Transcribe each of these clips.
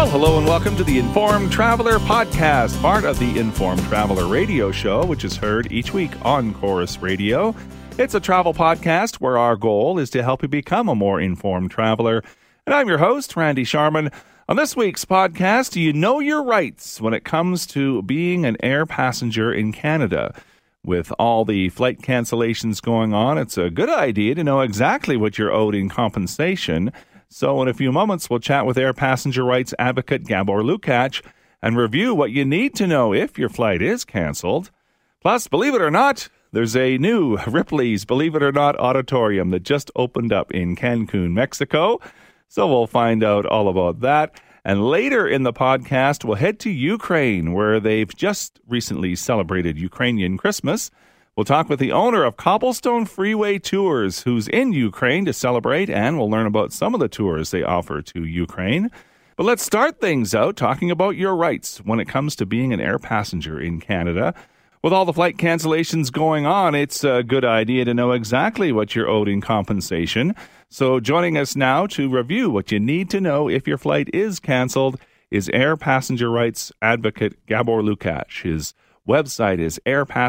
hello, and welcome to the Informed Traveler podcast, part of the Informed Traveler radio show, which is heard each week on Chorus Radio. It's a travel podcast where our goal is to help you become a more informed traveler. And I'm your host, Randy Sharman. On this week's podcast, do you know your rights when it comes to being an air passenger in Canada? With all the flight cancellations going on, it's a good idea to know exactly what you're owed in compensation. So in a few moments, we'll chat with air passenger rights advocate Gabor Lukács and review what you need to know if your flight is canceled. Plus, believe it or not, there's a new Ripley's Believe It or Not auditorium that just opened up in Cancun, Mexico. So we'll find out all about that. And later in the podcast, we'll head to Ukraine, where they've just recently celebrated Ukrainian Christmas. We'll talk with the owner of Cobblestone Freeway Tours, who's in Ukraine to celebrate, and we'll learn about some of the tours they offer to Ukraine. But let's start things out talking about your rights when it comes to being an air passenger in Canada. With all the flight cancellations going on, it's a good idea to know exactly what you're owed in compensation. So joining us now to review what you need to know if your flight is canceled is air passenger rights advocate Gabor Lukács. His website is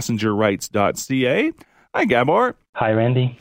airpassengerrights.ca. Hi, Gabor. Hi, Randy.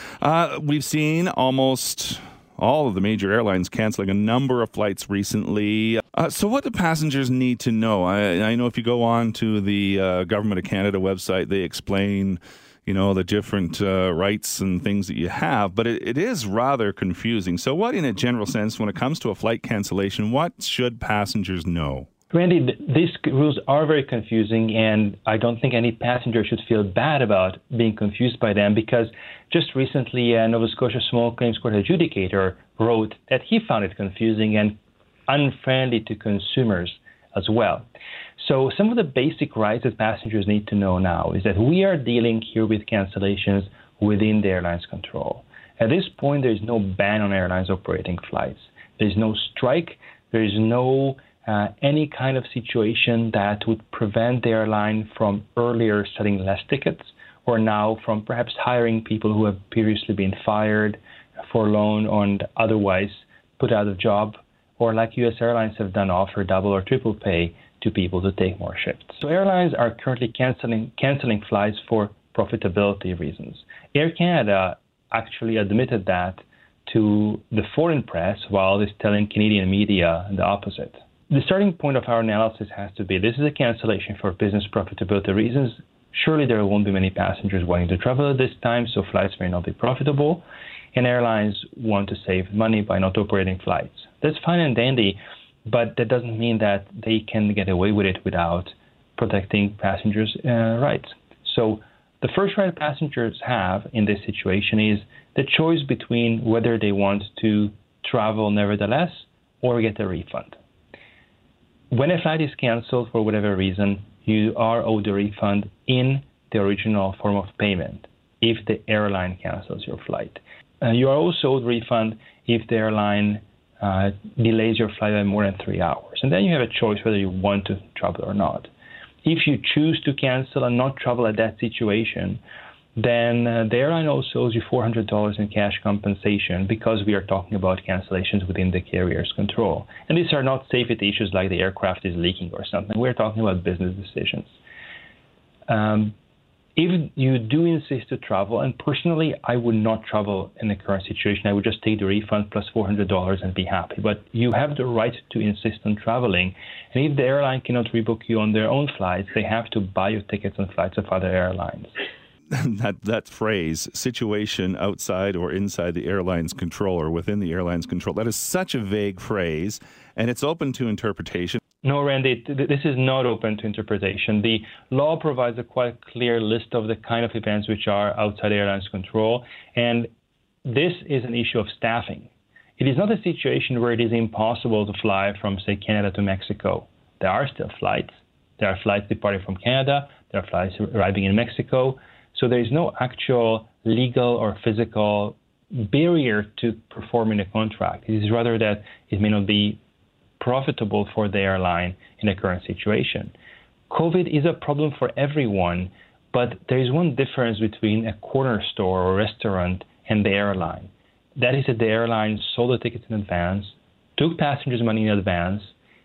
We've seen almost all of the major airlines canceling a number of flights recently. So what do passengers need to know? I know if you go on to the Government of Canada website, they explain, the different rights and things that you have, but it is rather confusing. So what, in a general sense, when it comes to a flight cancellation, what should passengers know? Randy, these rules are very confusing, and I don't think any passenger should feel bad about being confused by them, because just recently a Nova Scotia Small Claims Court adjudicator wrote that he found it confusing and unfriendly to consumers as well. So some of the basic rights that passengers need to know now is that we are dealing here with cancellations within the airline's control. At this point, there is no ban on airlines operating flights. There is no strike. There is no any kind of situation that would prevent the airline from earlier selling less tickets, or now from perhaps hiring people who have previously been fired, furloughed, and otherwise put out of job, or like U.S. airlines have done, offer double or triple pay to people to take more shifts. So airlines are currently canceling flights for profitability reasons. Air Canada actually admitted that to the foreign press while it's telling Canadian media the opposite. The starting point of our analysis has to be, this is a cancellation for business profitability reasons. Surely there won't be many passengers wanting to travel at this time, so flights may not be profitable, and airlines want to save money by not operating flights. That's fine and dandy, but that doesn't mean that they can get away with it without protecting passengers' rights. So the first right passengers have in this situation is the choice between whether they want to travel nevertheless or get a refund. When a flight is canceled for whatever reason, you are owed a refund in the original form of payment if the airline cancels your flight. You are also owed a refund if the airline delays your flight by more than 3 hours. And then you have a choice whether you want to travel or not. If you choose to cancel and not travel at that situation, then the airline also owes you $400 in cash compensation, because we are talking about cancellations within the carrier's control. And these are not safety issues like the aircraft is leaking or something. We're talking about business decisions. If you do insist to travel, and personally, I would not travel in the current situation. I would just take the refund plus $400 and be happy. But you have the right to insist on traveling. And if the airline cannot rebook you on their own flights, they have to buy you tickets on flights of other airlines. That phrase, situation outside or inside the airline's control or within the airline's control, that is such a vague phrase, and it's open to interpretation. No, Randy, this is not open to interpretation. The law provides a quite clear list of the kind of events which are outside the airline's control, and this is an issue of staffing. It is not a situation where it is impossible to fly from, say, Canada to Mexico. There are still flights. There are flights departing from Canada. There are flights arriving in Mexico. So there is no actual legal or physical barrier to performing a contract. It is rather that it may not be profitable for the airline in the current situation. COVID is a problem for everyone, but there is one difference between a corner store or restaurant and the airline. That is that the airline sold the tickets in advance, took passengers' money in advance,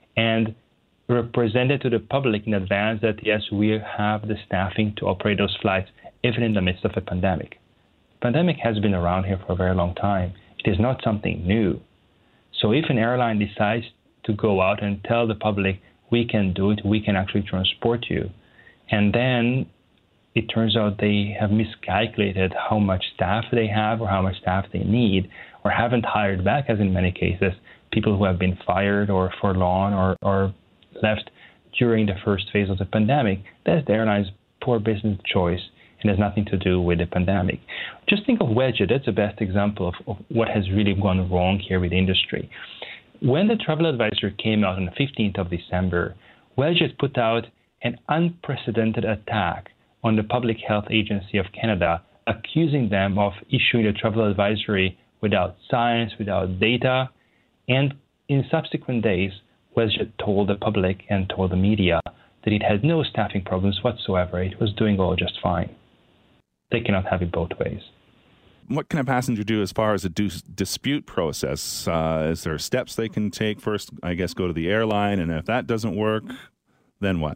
and represented to the public in advance that, yes, we have the staffing to operate those flights, even in the midst of a pandemic. The pandemic has been around here for a very long time. It is not something new. So if an airline decides to go out and tell the public, we can do it, we can actually transport you, and then it turns out they have miscalculated how much staff they have or how much staff they need, or haven't hired back, as in many cases, people who have been fired or furloughed or left during the first phase of the pandemic, that's the airline's poor business choice and has nothing to do with the pandemic. Just think of WestJet. That's the best example of what has really gone wrong here with the industry. When the travel advisor came out on the 15th of December, WestJet put out an unprecedented attack on the Public Health Agency of Canada, accusing them of issuing a travel advisory without science, without data. And in subsequent days, WestJet told the public and told the media that it had no staffing problems whatsoever. It was doing all just fine. They cannot have it both ways. What can a passenger do as far as a dispute process? Is there steps they can take? First, I guess, go to the airline, and if that doesn't work, then what?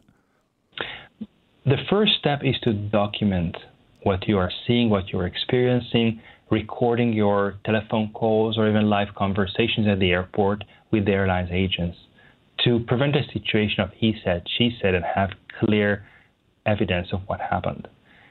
The first step is to document what you are seeing, what you're experiencing, recording your telephone calls or even live conversations at the airport with the airline's agents to prevent a situation of he said, she said, and have clear evidence of what happened.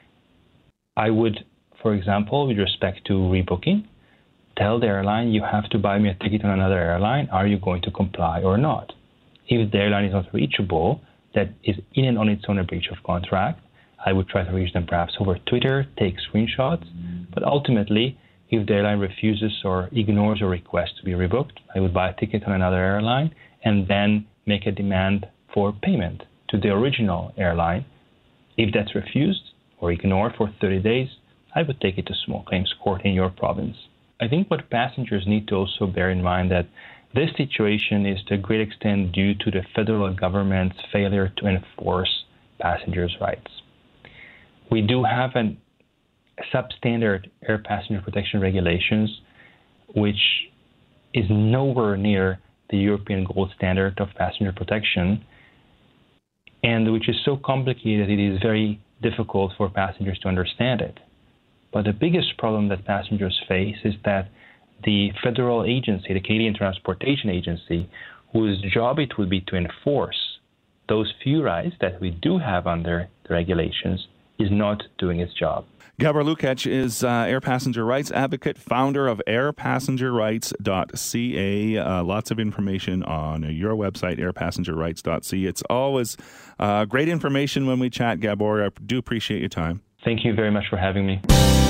I would, for example, with respect to rebooking, tell the airline, you have to buy me a ticket on another airline. Are you going to comply or not? If the airline is not reachable, that is in and on its own a breach of contract. I would try to reach them perhaps over Twitter, take screenshots. But ultimately, if the airline refuses or ignores a request to be rebooked, I would buy a ticket on another airline and then make a demand for payment to the original airline. If that's refused or ignored for 30 days, I would take it to small claims court in your province. I think what passengers need to also bear in mind that this situation is to a great extent due to the federal government's failure to enforce passengers' rights. We do have a substandard air passenger protection regulations, which is nowhere near the European gold standard of passenger protection, and which is so complicated it is very difficult for passengers to understand it. But the biggest problem that passengers face is that the federal agency, the Canadian Transportation Agency, whose job it would be to enforce those few rights that we do have under the regulations, is not doing its job. Gabor Lukacs is air passenger rights advocate, founder of airpassengerrights.ca. Lots of information on your website, airpassengerrights.ca. It's always great information when we chat, Gabor. I do appreciate your time. Thank you very much for having me.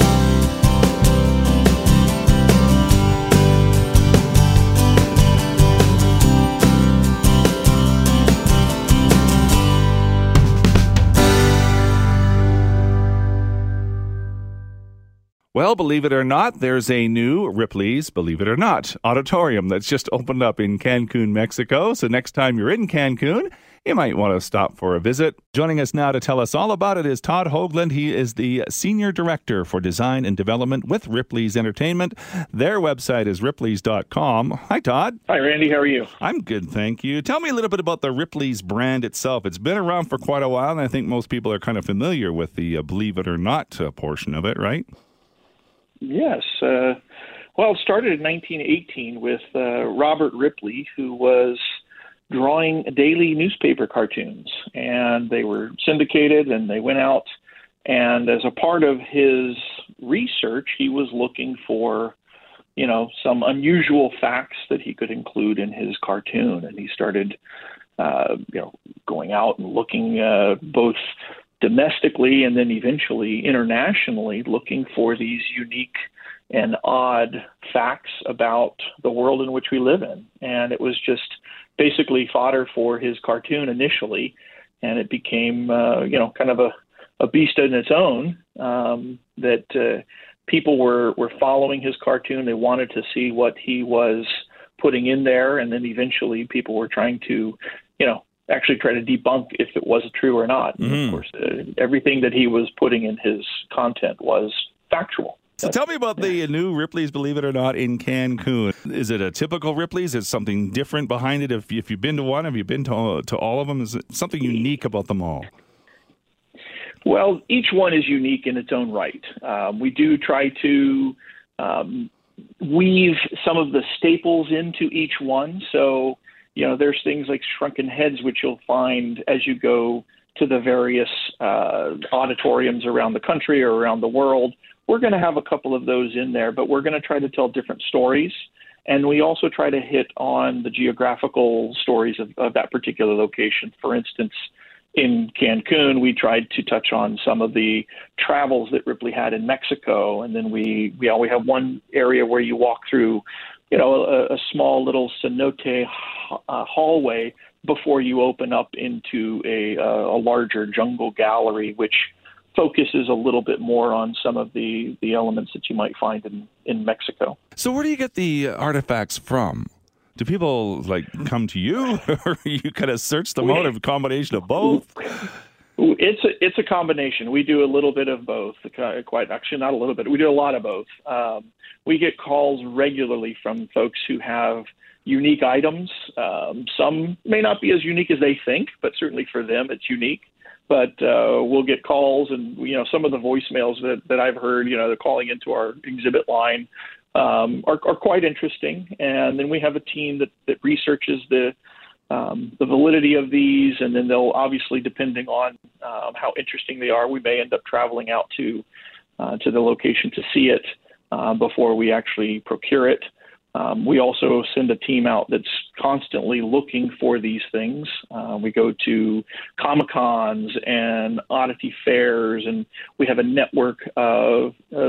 Well, believe it or not, there's a new Ripley's, believe it or not, auditorium that's just opened up in Cancun, Mexico. So next time you're in Cancun, you might want to stop for a visit. Joining us now to tell us all about it is Todd Hoagland. He is the Senior Director for Design and Development with Ripley's Entertainment. Their website is ripley's.com. Hi, Todd. Hi, Randy. How are you? I'm good, thank you. Tell me a little bit about the Ripley's brand itself. It's been around for quite a while, and I think most people are kind of familiar with the believe it or not portion of it, right? Yes. Well, it started in 1918 with Robert Ripley, who was drawing daily newspaper cartoons, and they were syndicated, and they went out, and as a part of his research, he was looking for, some unusual facts that he could include in his cartoon, and he started, going out and looking both domestically and then eventually internationally, looking for these unique and odd facts about the world in which we live in. And it was just basically fodder for his cartoon initially, and it became, kind of a beast in its own, that people were following his cartoon. They wanted to see what he was putting in there, and then eventually people were trying to, actually try to debunk if it was true or not. And of course, everything that he was putting in his content was factual. So tell me about the new Ripley's, believe it or not, in Cancun. Is it a typical Ripley's? Is something different behind it? If you've been to one, have you been to all of them? Is it something unique about them all? Well, each one is unique in its own right. We do try to weave some of the staples into each one. So, there's things like shrunken heads, which you'll find as you go to the various auditoriums around the country or around the world. We're going to have a couple of those in there, but we're going to try to tell different stories. And we also try to hit on the geographical stories of that particular location. For instance, in Cancun, we tried to touch on some of the travels that Ripley had in Mexico. And then we have one area where you walk through, a small little cenote hallway before you open up into a larger jungle gallery, which focuses a little bit more on some of the elements that you might find in Mexico. So where do you get the artifacts from? Do people come to you, or you kind of search them out, a combination of both? It's a combination. We do a little bit of both. Not a little bit. We do a lot of both. We get calls regularly from folks who have unique items. Some may not be as unique as they think, but certainly for them it's unique. But we'll get calls, and some of the voicemails that I've heard, they're calling into our exhibit line are quite interesting. And then we have a team that researches the validity of these, and then they'll obviously, depending on how interesting they are, we may end up traveling out to the location to see it before we actually procure it. We also send a team out that's constantly looking for these things. We go to Comic-Cons and oddity fairs, and we have a network of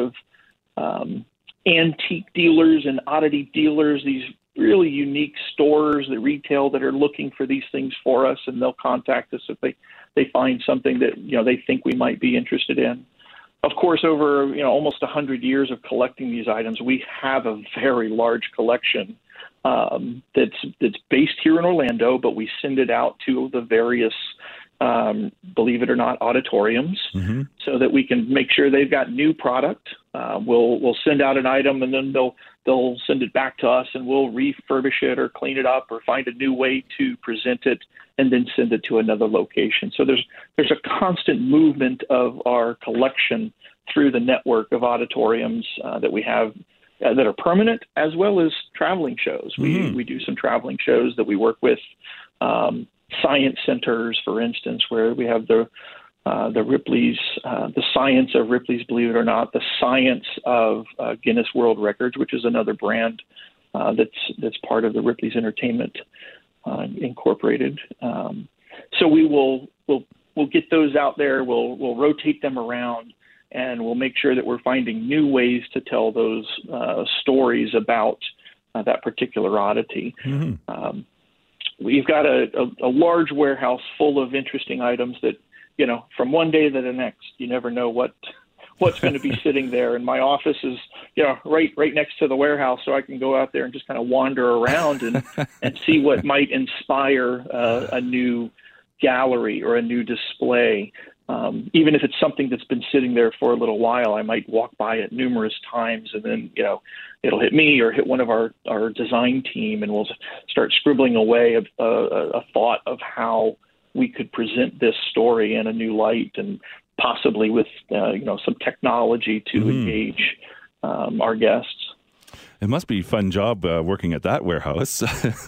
antique dealers and oddity dealers, these really unique stores that retail that are looking for these things for us, and they'll contact us if they find something that they think we might be interested in. Of course, over almost 100 years of collecting these items, we have a very large collection that's based here in Orlando, but we send it out to the various, believe it or not, auditoriums, so that we can make sure they've got new product. We'll send out an item, and then they'll send it back to us, and we'll refurbish it or clean it up or find a new way to present it, and then send it to another location. So there's a constant movement of our collection through the network of auditoriums that we have that are permanent, as well as traveling shows. We do some traveling shows that we work with science centers, for instance, where we have the Ripley's, the science of Ripley's, believe it or not, the science of Guinness World Records, which is another brand that's part of the Ripley's Entertainment Incorporated. So we'll get those out there. We'll rotate them around, and we'll make sure that we're finding new ways to tell those stories about that particular oddity. We've got a large warehouse full of interesting items that, from one day to the next, you never know what's going to be sitting there. And my office is, right next to the warehouse, so I can go out there and just kind of wander around and see what might inspire a new gallery or a new display. Even if it's something that's been sitting there for a little while, I might walk by it numerous times, and then, it'll hit me or hit one of our design team, and we'll start scribbling away a thought of how we could present this story in a new light, and possibly with, some technology to engage our guests. It must be a fun job working at that warehouse.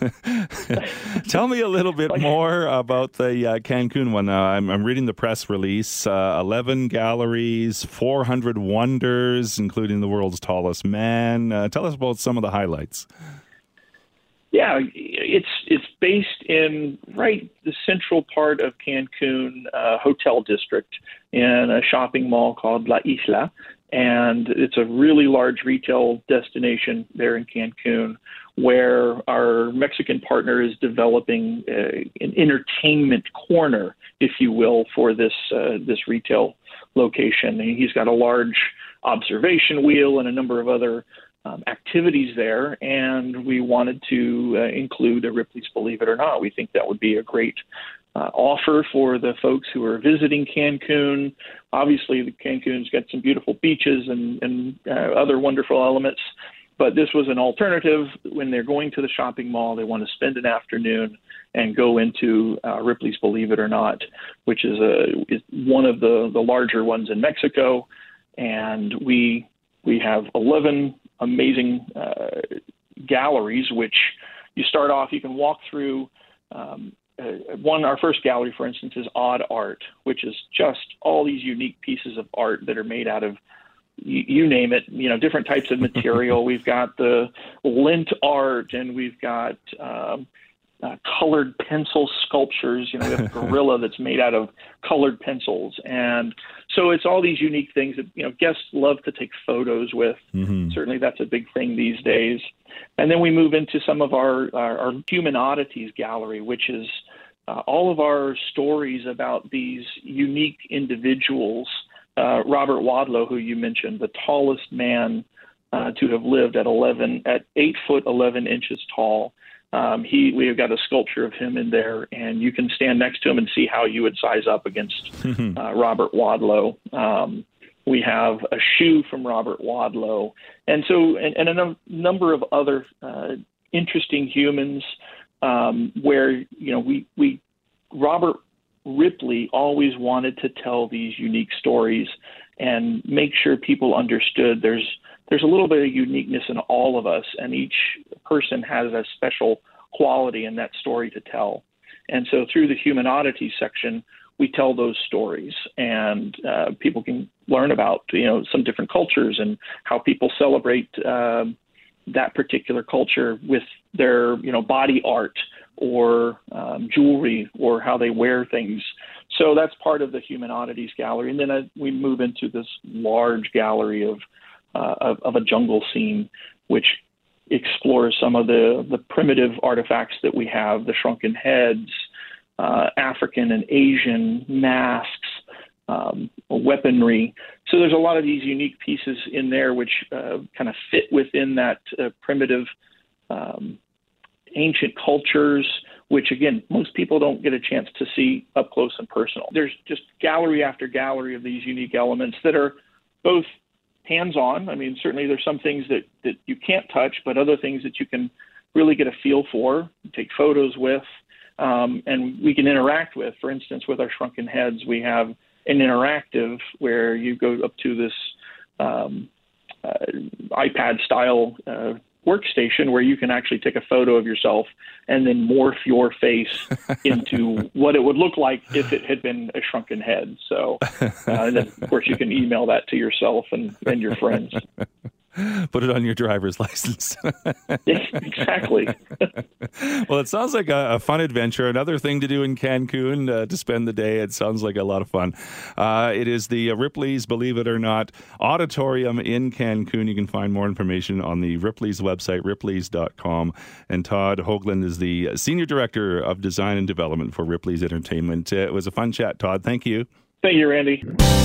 Tell me a little bit more about the Cancun one. I'm reading the press release. 11 galleries, 400 wonders, including the world's tallest man. Tell us about some of the highlights. Yeah, it's based in the central part of Cancun hotel district in a shopping mall called La Isla. And it's a really large retail destination there in Cancun, where our Mexican partner is developing an entertainment corner, if you will, for this retail location. And he's got a large observation wheel and a number of other activities there, and we wanted to include a Ripley's Believe It or Not. We think that would be a great offer for the folks who are visiting Cancun. Obviously, Cancun's got some beautiful beaches and other wonderful elements, but this was an alternative. When they're going to the shopping mall, they want to spend an afternoon and go into Ripley's Believe It or Not, which is one of the larger ones in Mexico. And we have 11 amazing galleries, which you start off, you can walk through. Our first gallery, for instance, is Odd Art, which is just all these unique pieces of art that are made out of, you name it, different types of material. We've got the lint art, and we've got colored pencil sculptures. We have a gorilla that's made out of colored pencils. And so it's all these unique things that, guests love to take photos with. Mm-hmm. Certainly that's a big thing these days. And then we move into some of our Human Oddities gallery, which is all of our stories about these unique individuals. Robert Wadlow, who you mentioned, the tallest man to have lived at 8 foot 11 inches tall. We have got a sculpture of him in there, and you can stand next to him and see how you would size up against Robert Wadlow. We have a shoe from Robert Wadlow, and a number of other interesting humans where Robert Ripley always wanted to tell these unique stories and make sure people understood there's a little bit of uniqueness in all of us, and each person has a special quality in that story to tell. And so through the Human Oddities section, we tell those stories, and people can learn about, some different cultures and how people celebrate that particular culture with their, body art or jewelry, or how they wear things. So that's part of the Human Oddities gallery. And then we move into this large gallery of a jungle scene, which explores some of the primitive artifacts that we have, the shrunken heads, African and Asian masks, weaponry. So there's a lot of these unique pieces in there which kind of fit within that primitive ancient cultures, which, again, most people don't get a chance to see up close and personal. There's just gallery after gallery of these unique elements that are both hands-on. I mean, certainly there's some things that you can't touch, but other things that you can really get a feel for, take photos with, and we can interact with. For instance, with our shrunken heads, we have an interactive where you go up to this iPad-style workstation where you can actually take a photo of yourself and then morph your face into what it would look like if it had been a shrunken head. So, and then, of course, you can email that to yourself and your friends. Put it on your driver's license. Yes, exactly. Well, it sounds like a fun adventure. Another thing to do in Cancun to spend the day. It sounds like a lot of fun. It is the Ripley's Believe It or Not Auditorium in Cancun. You can find more information on the Ripley's website, ripleys.com. And Todd Hoagland is the Senior Director of Design and Development for Ripley's Entertainment. It was a fun chat, Todd. Thank you. Thank you, Randy.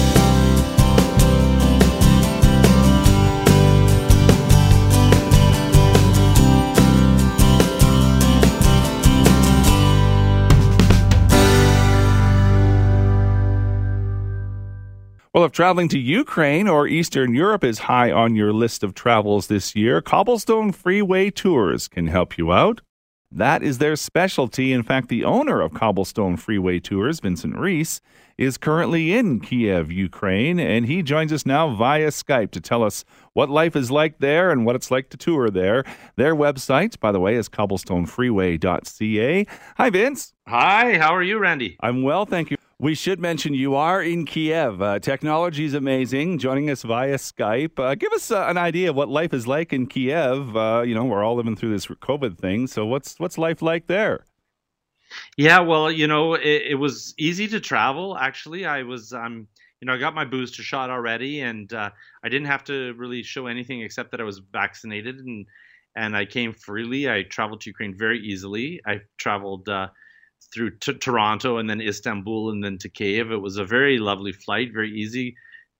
Well, if traveling to Ukraine or Eastern Europe is high on your list of travels this year, Cobblestone Freeway Tours can help you out. That is their specialty. In fact, the owner of Cobblestone Freeway Tours, Vincent Reese, is currently in Kiev, Ukraine, and he joins us now via Skype to tell us what life is like there and what it's like to tour there. Their website, by the way, is cobblestonefreeway.ca. Hi, Vince. Hi, how are you, Randy? I'm well, thank you. We should mention you are in Kiev. Technology is amazing. Joining us via Skype. Give us an idea of what life is like in Kiev. We're all living through this COVID thing. So what's life like there? Yeah, well, it was easy to travel. Actually, I got my booster shot already, and I didn't have to really show anything except that I was vaccinated, and I came freely. I traveled to Ukraine very easily. I traveled through Toronto and then Istanbul and then to Kiev. It was a very lovely flight, very easy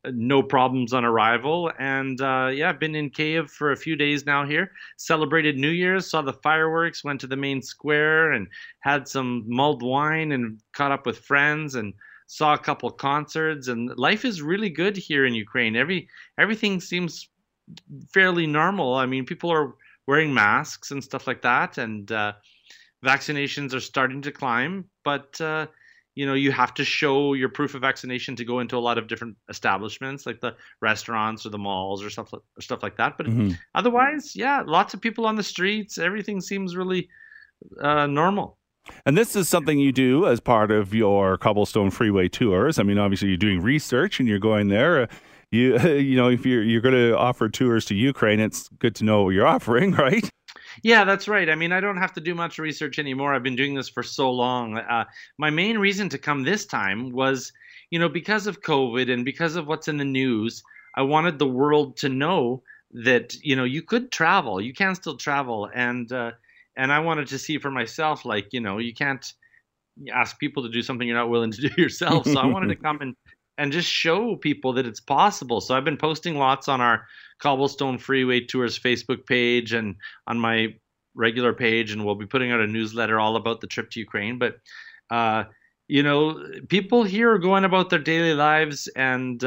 no problems on arrival. And yeah, I've been in Kyiv for a few days now here. Celebrated New Year's, saw the fireworks, went to the main square and had some mulled wine and caught up with friends and saw a couple concerts. And life is really good here in Ukraine. Everything seems fairly normal. I mean, people are wearing masks and stuff like that, and vaccinations are starting to climb, but you have to show your proof of vaccination to go into a lot of different establishments, like the restaurants or the malls or stuff like that. But otherwise, yeah, lots of people on the streets. Everything seems really normal. And this is something you do as part of your Cobblestone Freeway tours. I mean, obviously, you're doing research and you're going there. If you're going to offer tours to Ukraine, it's good to know what you're offering, right? Yeah, that's right. I mean, I don't have to do much research anymore. I've been doing this for so long. My main reason to come this time was, because of COVID and because of what's in the news, I wanted the world to know that, you could travel. You can still travel. And I wanted to see for myself, you can't ask people to do something you're not willing to do yourself. So I wanted to come and just show people that it's possible. So I've been posting lots on our Cobblestone Freeway Tours Facebook page and on my regular page, and we'll be putting out a newsletter all about the trip to Ukraine. But people here are going about their daily lives, and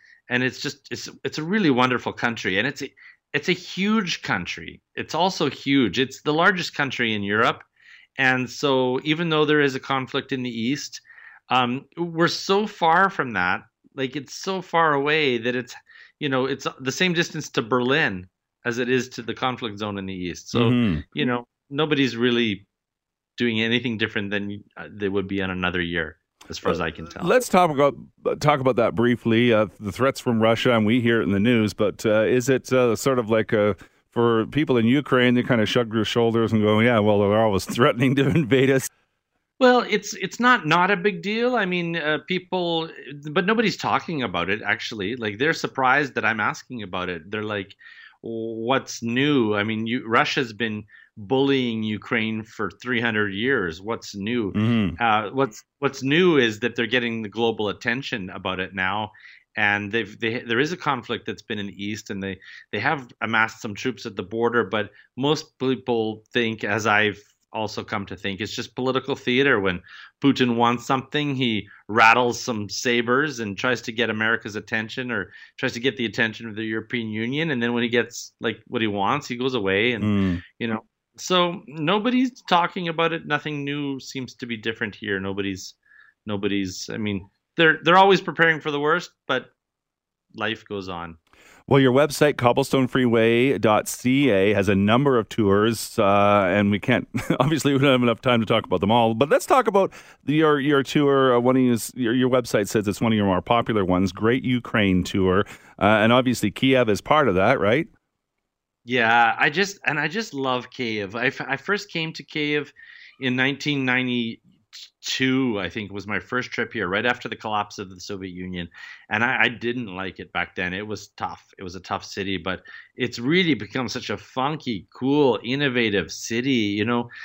it's a really wonderful country, and it's a huge country. It's also huge. It's the largest country in Europe, and so even though there is a conflict in the east, we're so far from that. Like, it's so far away that it's the same distance to Berlin as it is to the conflict zone in the east. So, nobody's really doing anything different than they would be in another year, as far as I can tell. Let's talk about that briefly. The threats from Russia, and we hear it in the news, but is it sort of like for people in Ukraine, they kind of shrug their shoulders and go, yeah, well, they're always threatening to invade us? Well, it's not a big deal. I mean, people, but nobody's talking about it, actually. Like, they're surprised that I'm asking about it. They're like, what's new? I mean, Russia's been bullying Ukraine for 300 years. What's new? What's new is that they're getting the global attention about it now. And there is a conflict that's been in the east, and they have amassed some troops at the border. But most people think, as I've also come to think, it's just political theater. When Putin wants something, he rattles some sabers and tries to get America's attention, or tries to get the attention of the European Union. And then when he gets like what he wants, he goes away. And so nobody's talking about it. Nothing new seems to be different here. Nobody's. I mean, they're always preparing for the worst, but life goes on. Well, your website, cobblestonefreeway.ca, has a number of tours, and we don't have enough time to talk about them all. But let's talk about your tour. Your website says it's one of your more popular ones, Great Ukraine Tour, and obviously Kyiv is part of that, right? Yeah, I just love Kyiv. I first came to Kyiv in 1992. I think was my first trip here, right after the collapse of the Soviet Union, and I didn't like it back then. It was tough. It was a tough city, but it's really become such a funky, cool, innovative city.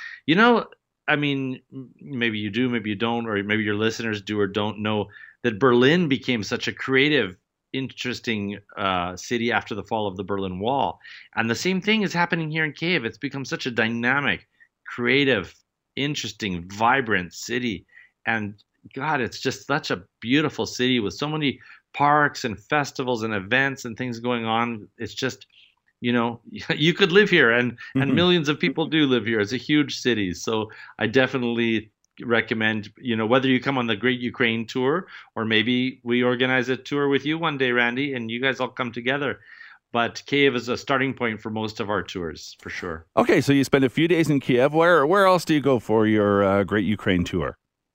I mean, maybe you do, maybe you don't, or maybe your listeners do or don't know that Berlin became such a creative, interesting city after the fall of the Berlin Wall, and the same thing is happening here in Kyiv. It's become such a dynamic, creative, interesting, vibrant city. And God, it's just such a beautiful city with so many parks and festivals and events and things going on. It's just, you could live here, and millions of people do live here. It's a huge city. So I definitely recommend, whether you come on the Great Ukraine Tour, or maybe we organize a tour with you one day, Randy, and you guys all come together. But Kyiv is a starting point for most of our tours, for sure. Okay, so you spend a few days in Kyiv. Where else do you go for your Great Ukraine Tour?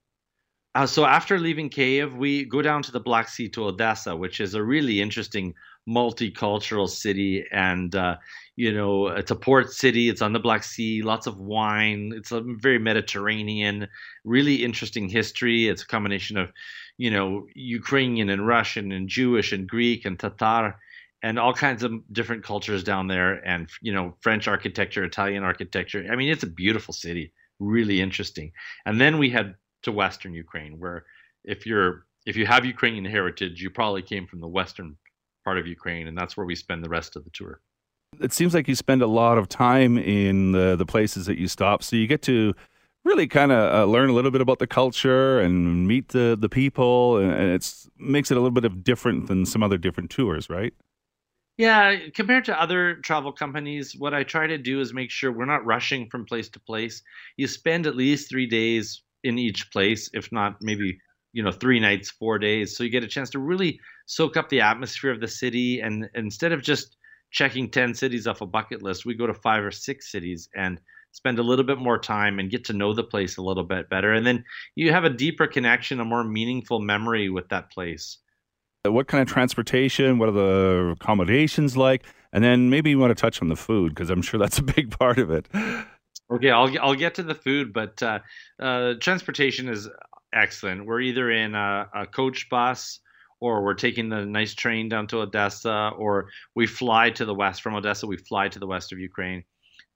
So after leaving Kyiv, we go down to the Black Sea to Odessa, which is a really interesting multicultural city. And, it's a port city. It's on the Black Sea, lots of wine. It's a very Mediterranean, really interesting history. It's a combination of, Ukrainian and Russian and Jewish and Greek and Tatar, and all kinds of different cultures down there, and, French architecture, Italian architecture. I mean, it's a beautiful city, really interesting. And then we head to Western Ukraine, where if you're if you have Ukrainian heritage, you probably came from the western part of Ukraine, and that's where we spend the rest of the tour. It seems like you spend a lot of time in the places that you stop, so you get to really kind of learn a little bit about the culture and meet the people, and it makes it a little bit of different than some other different tours, right? Yeah, compared to other travel companies, what I try to do is make sure we're not rushing from place to place. You spend at least 3 days in each place, if not maybe 3 nights, 4 days. So you get a chance to really soak up the atmosphere of the city. And instead of just checking 10 cities off a bucket list, we go to 5 or 6 cities and spend a little bit more time and get to know the place a little bit better. And then you have a deeper connection, a more meaningful memory with that place. What kind of transportation? What are the accommodations like? And then maybe you want to touch on the food, because I'm sure that's a big part of it. Okay, I'll get to the food, but transportation is excellent. We're either in a coach bus, or we're taking the nice train down to Odessa, or we fly to the west. From Odessa, we fly to the west of Ukraine.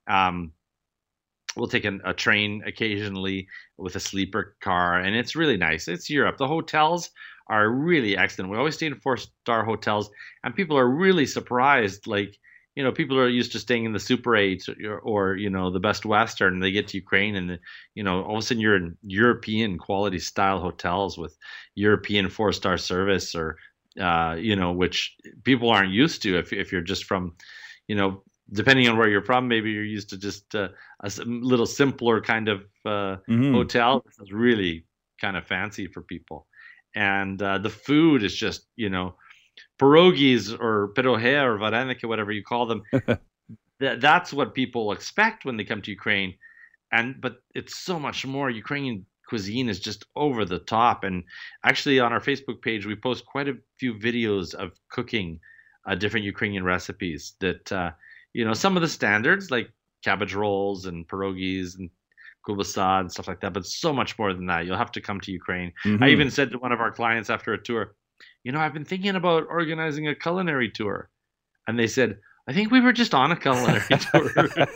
We'll take a train occasionally with a sleeper car, and it's really nice. It's Europe. The hotels are really excellent. We always stay in 4-star hotels, and people are really surprised. Like, people are used to staying in the Super 8 or the Best Western, and they get to Ukraine, and all of a sudden you're in European quality style hotels with European 4-star service, or which people aren't used to if you're just from, depending on where you're from, maybe you're used to just a little simpler kind of hotel. This is really kind of fancy for people. And the food is just, pierogies or pirohe or vareniki, whatever you call them. That's what people expect when they come to Ukraine. But it's so much more. Ukrainian cuisine is just over the top. And actually on our Facebook page, we post quite a few videos of cooking different Ukrainian recipes that, some of the standards like cabbage rolls and pierogies and kubasa and stuff like that, but so much more than that. You'll have to come to Ukraine. I even said to one of our clients after a tour, I've been thinking about organizing a culinary tour. And they said, I think we were just on a culinary tour.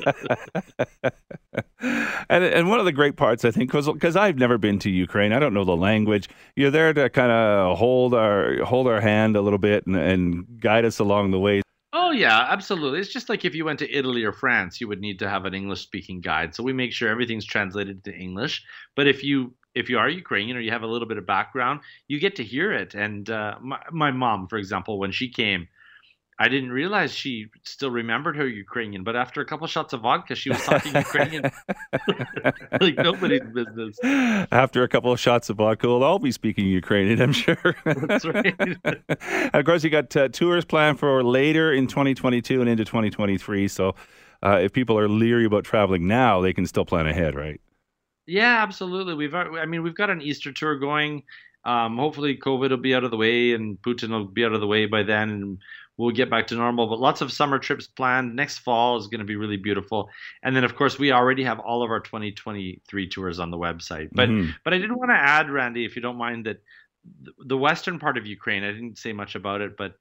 And one of the great parts, I think, because I've never been to Ukraine, I don't know the language. You're there to kind of hold our hand a little bit and guide us along the way. Oh, yeah, absolutely. It's just like if you went to Italy or France, you would need to have an English-speaking guide. So we make sure everything's translated to English. But if you are Ukrainian or you have a little bit of background, you get to hear it. And my mom, for example, when she came, I didn't realize she still remembered her Ukrainian, but after a couple shots of vodka, she was talking Ukrainian like nobody's business. After a couple of shots of vodka, we'll all be speaking Ukrainian, I'm sure. That's right. And of course, you got tours planned for later in 2022 and into 2023. So if people are leery about traveling now, they can still plan ahead, right? Yeah, absolutely. We've got an Easter tour going. Hopefully COVID will be out of the way and Putin will be out of the way by then, and we'll get back to normal. But lots of summer trips planned. Next fall is going to be really beautiful. And then, of course, we already have all of our 2023 tours on the website. But I did want to add, Randy, if you don't mind, that the western part of Ukraine, I didn't say much about it, but,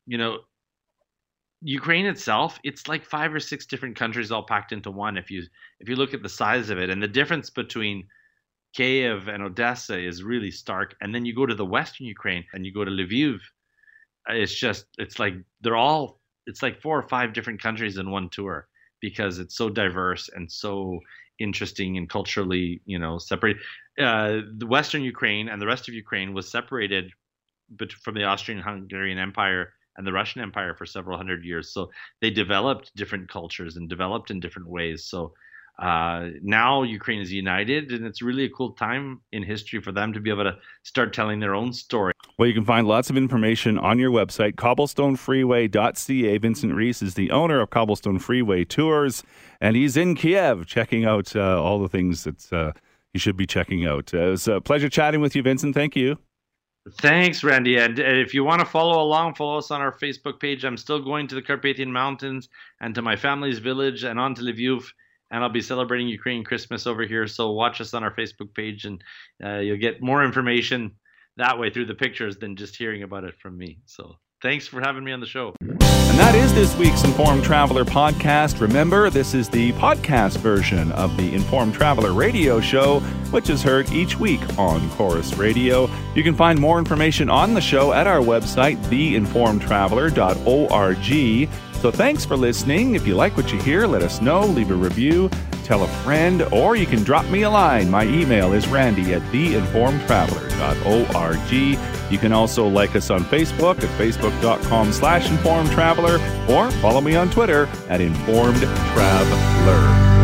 Ukraine itself, it's like 5 or 6 different countries all packed into one. If you look at the size of it, and the difference between Kiev and Odessa is really stark. And then you go to the western Ukraine and you go to Lviv. It's like 4 or 5 different countries in one tour, because it's so diverse and so interesting and culturally, separated. The western Ukraine and the rest of Ukraine was separated from the Austrian-Hungarian Empire and the Russian Empire for several hundred years. So they developed different cultures and developed in different ways. So now Ukraine is united, and it's really a cool time in history for them to be able to start telling their own story. Well, you can find lots of information on your website, cobblestonefreeway.ca. Vincent Reese is the owner of Cobblestone Freeway Tours, and he's in Kiev checking out all the things that you should be checking out. It was a pleasure chatting with you, Vincent. Thank you. Thanks, Randy. And if you want to follow along, follow us on our Facebook page. I'm still going to the Carpathian Mountains and to my family's village and on to Lviv. And I'll be celebrating Ukrainian Christmas over here. So watch us on our Facebook page, and you'll get more information that way through the pictures than just hearing about it from me. So thanks for having me on the show. And that is this week's Informed Traveler podcast. Remember, this is the podcast version of the Informed Traveler radio show, which is heard each week on Chorus Radio. You can find more information on the show at our website, theinformedtraveler.org. So thanks for listening. If you like what you hear, let us know, leave a review, tell a friend, or you can drop me a line. My email is randy@theinformedtraveler.org. You can also like us on Facebook at facebook.com/informedtraveler or follow me on Twitter at informedtraveler.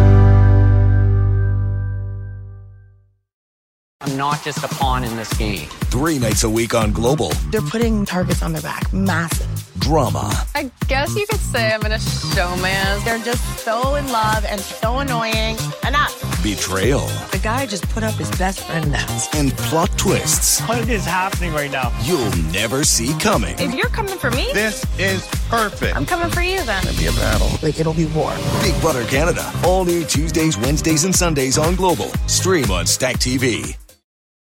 I'm not just a pawn in this game. 3 nights a week on Global. They're putting targets on their back. Massive. Drama. I guess you could say I'm in a showman. They're just so in love and so annoying. Enough. Betrayal. The guy just put up his best friend now. And plot twists. What is happening right now? You'll never see coming. If you're coming for me, This is perfect. I'm coming for you then. It'll be a battle. Like, it'll be war. Big Brother Canada. All new Tuesdays, Wednesdays, and Sundays on Global. Stream on Stack TV.